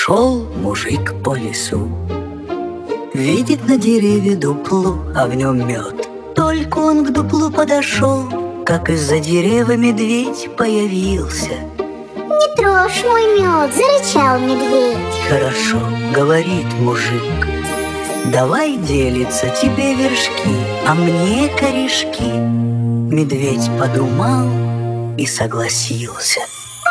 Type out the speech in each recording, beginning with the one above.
Шел мужик по лесу, видит на дереве дупло, а в нем мед. Только он к дуплу подошел, как из-за дерева медведь появился. Не трожь мой мед, зарычал медведь. Хорошо, говорит мужик, давай делиться тебе вершки, а мне корешки. Медведь подумал и согласился.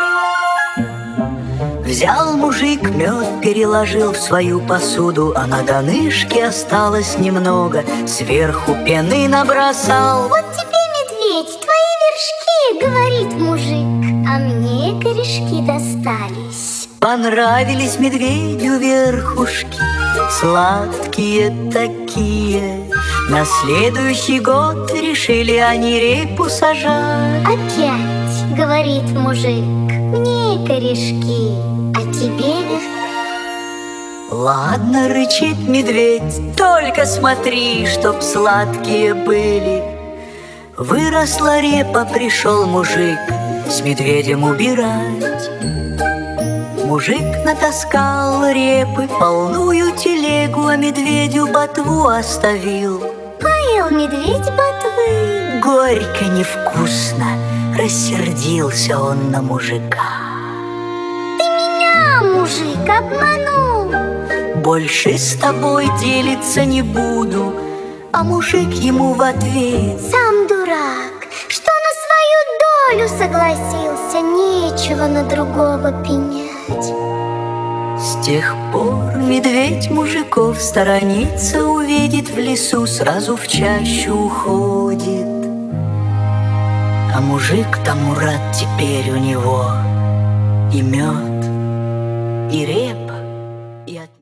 Взял мужик мед, переложил в свою посуду, а на донышке осталось немного, сверху пены набросал. Вот тебе, медведь, твои вершки, говорит мужик, а мне корешки достались. Понравились медведю верхушки, сладкие такие. На следующий год решили они репу сажать. Опять, говорит мужик, мне корешки, а тебе вершки. Ладно, рычит медведь, только смотри, чтоб сладкие были. Выросла репа, пришел мужик с медведем убирать. Мужик натаскал репы полную телегу, а медведю ботву оставил. Поел медведь ботвы. Горько, невкусно, рассердился он на мужика. Ты меня, мужик, обманул. Больше с тобой делиться не буду. А мужик ему в ответ: сам дурак, что на свою долю согласился, нечего на другого пенять. С тех пор медведь мужиков сторонится, увидит в лесу, сразу в чащу уходит. А мужик тому рад, теперь у него и мед, и репа.